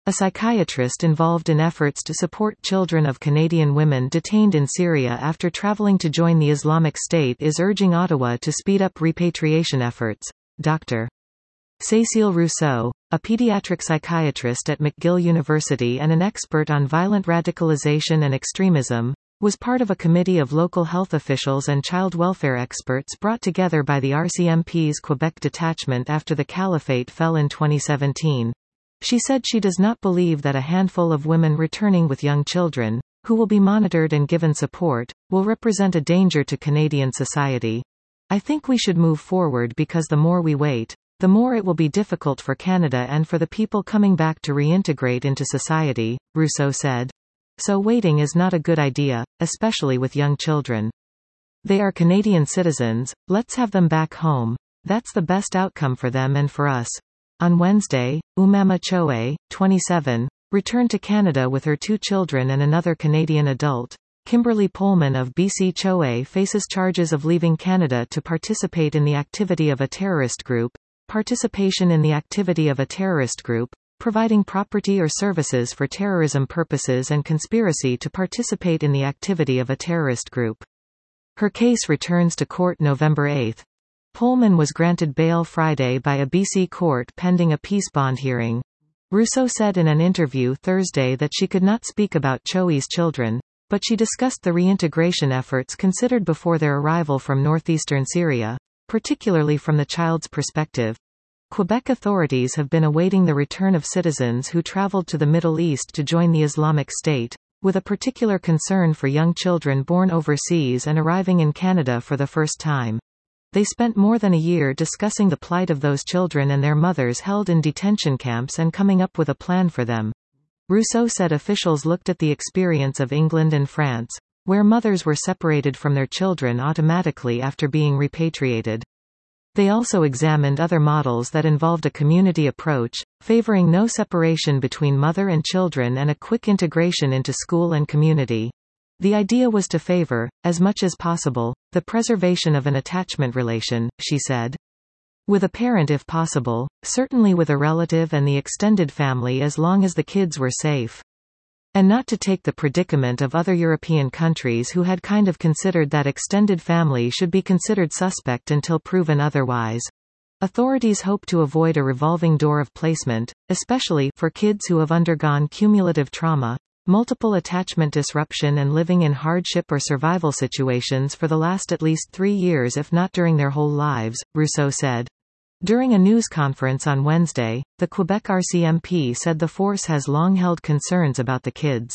a psychiatrist involved in efforts to support children of Canadian women detained in Syria after traveling to join the Islamic State, is urging Ottawa to speed up repatriation efforts. Dr. Cécile Rousseau, a pediatric psychiatrist at McGill University and an expert on violent radicalization and extremism, was part of a committee of local health officials and child welfare experts brought together by the RCMP's Quebec detachment after the caliphate fell in 2017. She said she does not believe that a handful of women returning with young children, who will be monitored and given support, will represent a danger to Canadian society. I think we should move forward because the more we wait, the more it will be difficult for Canada and for the people coming back to reintegrate into society, Rousseau said. So waiting is not a good idea, especially with young children. They are Canadian citizens, let's have them back home. That's the best outcome for them and for us. On Wednesday, Umama Choe, 27, returned to Canada with her 2 children and another Canadian adult. Kimberly Pullman of BC Choe faces charges of leaving Canada to participate in the activity of a terrorist group, participation in the activity of a terrorist group, providing property or services for terrorism purposes, and conspiracy to participate in the activity of a terrorist group. Her case returns to court November 8. Pullman was granted bail Friday by a BC court pending a peace bond hearing. Rousseau said in an interview Thursday that she could not speak about Choe's children, but she discussed the reintegration efforts considered before their arrival from northeastern Syria, particularly from the child's perspective. Quebec authorities have been awaiting the return of citizens who traveled to the Middle East to join the Islamic State, with a particular concern for young children born overseas and arriving in Canada for the first time. They spent more than a year discussing the plight of those children and their mothers held in detention camps and coming up with a plan for them. Rousseau said officials looked at the experience of England and France, where mothers were separated from their children automatically after being repatriated. They also examined other models that involved a community approach, favoring no separation between mother and children and a quick integration into school and community. The idea was to favor, as much as possible, the preservation of an attachment relation, she said. With a parent if possible, certainly with a relative and the extended family as long as the kids were safe. And not to take the predicament of other European countries who had kind of considered that extended family should be considered suspect until proven otherwise. Authorities hope to avoid a revolving door of placement, especially for kids who have undergone cumulative trauma, multiple attachment disruption and living in hardship or survival situations for the last at least 3 years if not during their whole lives, Rousseau said. During a news conference on Wednesday, the Quebec RCMP said the force has long held concerns about the kids.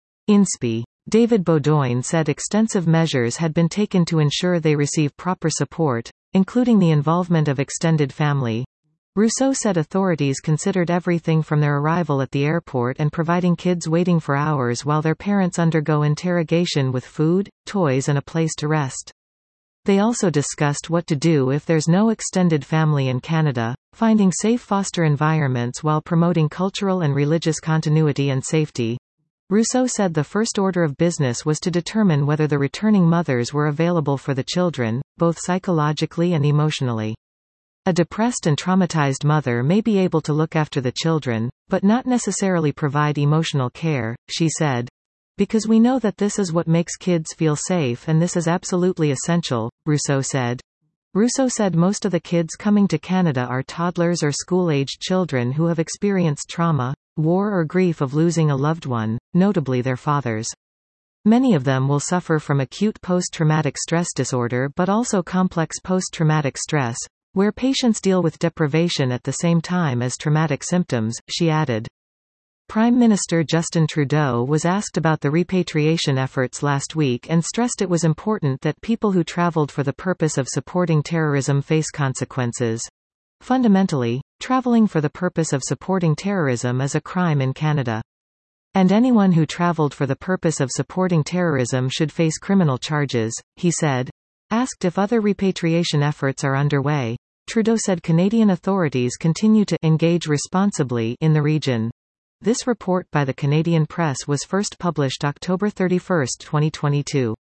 INSPE. David Beaudoin said extensive measures had been taken to ensure they receive proper support, including the involvement of extended family. Rousseau said authorities considered everything from their arrival at the airport and providing kids waiting for hours while their parents undergo interrogation with food, toys and a place to rest. They also discussed what to do if there's no extended family in Canada, finding safe foster environments while promoting cultural and religious continuity and safety. Rousseau said the first order of business was to determine whether the returning mothers were available for the children, both psychologically and emotionally. A depressed and traumatized mother may be able to look after the children, but not necessarily provide emotional care, she said. Because we know that this is what makes kids feel safe and this is absolutely essential, Rousseau said. Rousseau said most of the kids coming to Canada are toddlers or school-aged children who have experienced trauma, war or grief of losing a loved one, notably their fathers. Many of them will suffer from acute post-traumatic stress disorder but also complex post-traumatic stress, where patients deal with deprivation at the same time as traumatic symptoms, she added. Prime Minister Justin Trudeau was asked about the repatriation efforts last week and stressed it was important that people who traveled for the purpose of supporting terrorism face consequences. Fundamentally, traveling for the purpose of supporting terrorism is a crime in Canada. And anyone who traveled for the purpose of supporting terrorism should face criminal charges, he said. Asked if other repatriation efforts are underway, Trudeau said Canadian authorities continue to engage responsibly in the region. This report by the Canadian Press was first published October 31, 2022.